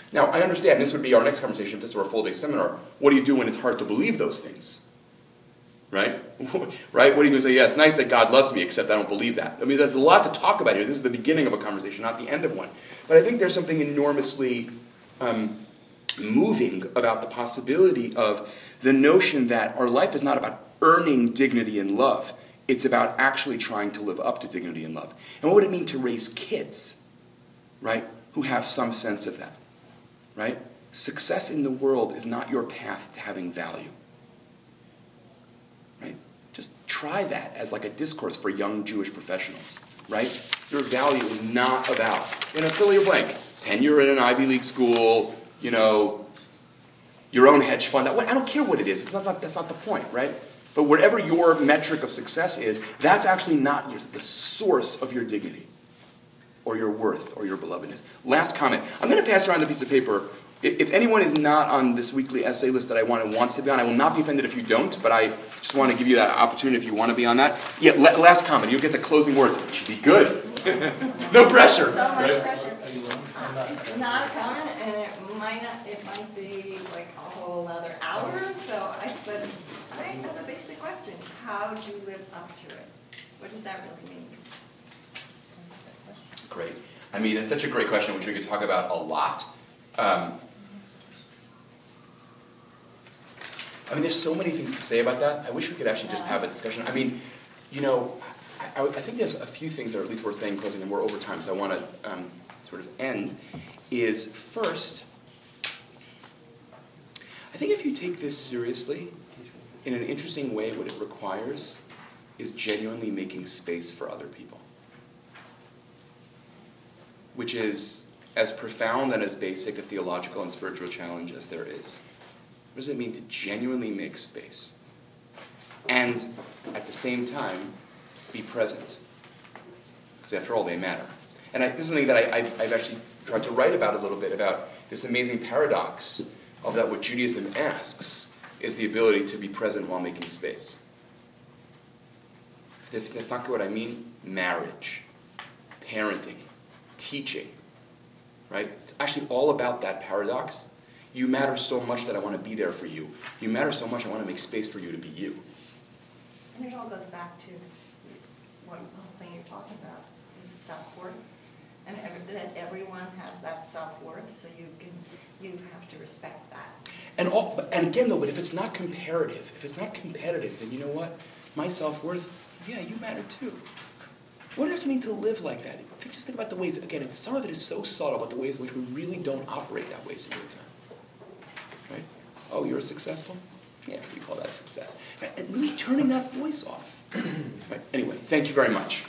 Now, I understand this would be our next conversation if this were a full-day seminar. What do you do when it's hard to believe those things? Right? Right? What do you do and say, yeah, it's nice that God loves me, except I don't believe that. I mean, there's a lot to talk about here. This is the beginning of a conversation, not the end of one. But I think there's something enormously moving about the possibility of the notion that our life is not about earning dignity and love. It's about actually trying to live up to dignity and love. And what would it mean to raise kids, right, who have some sense of that, right? Success in the world is not your path to having value, right? Just try that as like a discourse for young Jewish professionals, right? Your value is not about, fill your blank, tenure in an Ivy League school, your own hedge fund. I don't care what it is. That's not the point, right? But whatever your metric of success is, that's actually not the source of your dignity or your worth or your belovedness. Last comment. I'm going to pass around the piece of paper. If anyone is not on this weekly essay list that I want and wants to be on, I will not be offended if you don't, but I just want to give you that opportunity if you want to be on that. Yeah, last comment. You'll get the closing words. It should be good. No pressure. So much pressure. It's not a comment, and it might be like a whole other hour, but I have a basic question. How do you live up to it? What does that really mean? Great. I mean, it's such a great question, which we could talk about a lot. I mean, there's so many things to say about that. I wish we could actually just have a discussion. I mean, I think there's a few things that are at least worth saying in closing, and we're over time, so I want to sort of end, is first, I think if you take this seriously, in an interesting way, what it requires is genuinely making space for other people, which is as profound and as basic a theological and spiritual challenge as there is. What does it mean to genuinely make space? And at the same time, be present. Because after all, they matter. And this is something that I've actually tried to write about a little bit, about this amazing paradox of that what Judaism asks is the ability to be present while making space. If that's not what I mean, marriage, parenting, teaching, right? It's actually all about that paradox. You matter so much that I want to be there for you. You matter so much I want to make space for you to be you. And it all goes back to what the whole thing you're talking about is self-worth. And that everyone has that self-worth, so you have to respect that. And again though, but if it's not comparative, if it's not competitive, then you know what? My self-worth, yeah, you matter too. What does it mean to live like that? Just think about the ways, again, some of it is so subtle, but the ways in which we really don't operate that way some of the time. Right? Oh, you're successful? Yeah, we call that success. And really turning that voice off. Right? Anyway, thank you very much.